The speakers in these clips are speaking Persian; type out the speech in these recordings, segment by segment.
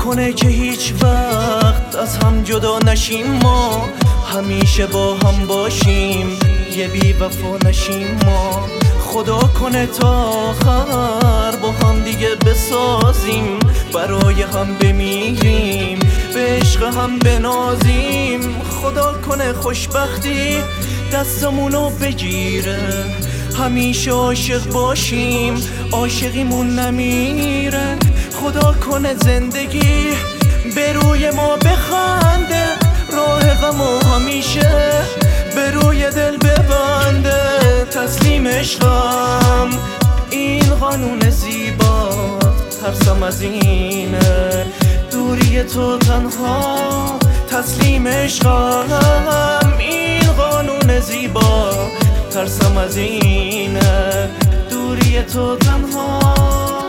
کنه که هیچ وقت از هم جدا نشیم، ما همیشه با هم باشیم، یه بی وفا نشیم. ما خدا کنه تا آخر با هم دیگه بسازیم، برای هم بمیریم، به عشق هم بنازیم. خدا کنه خوشبختی دستمونو بگیره، همیشه عاشق باشیم، عاشقیمون نمیره. خدا کنه زندگی به روی ما بخنده، راه غمو همیشه به روی دل ببنده. تسلیم عشقم این قانون زیبا، ترسم از اینه دوری تو تنها. تسلیم عشقم این قانون زیبا، ترسم از اینه دوری تو تنها.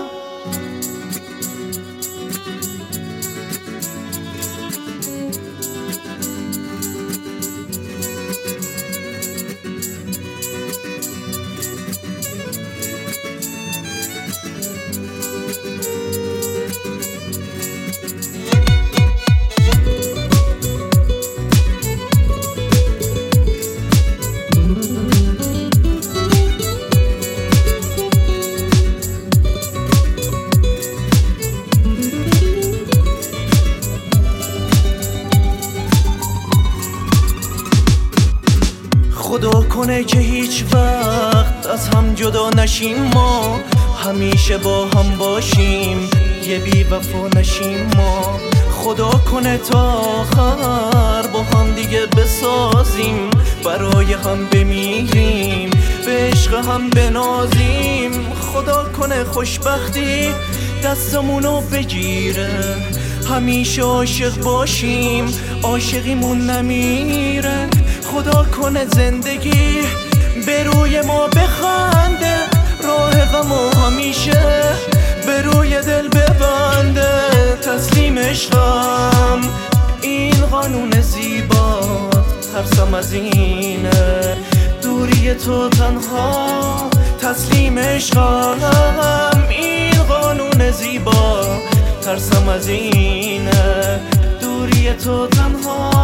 خدا کنه که هیچ وقت از هم جدا نشیم، ما همیشه با هم باشیم، یه بی وفا نشیم. ما خدا کنه تا آخر با هم دیگه بسازیم، برای هم بمیریم، به عشق هم بنازیم. خدا کنه خوشبختی دستمونو بگیره، همیشه عاشق باشیم، عاشقیمون نمیره. خدا کنه زندگی به روی ما بخنده، راه غمو همیشه به روی دل ببنده. تسلیم عشقم این قانون زیبا، ترسم از اینه دوری تو تنها. تسلیم عشقم این قانون زیبا، ترسم از اینه دوری تو تنها.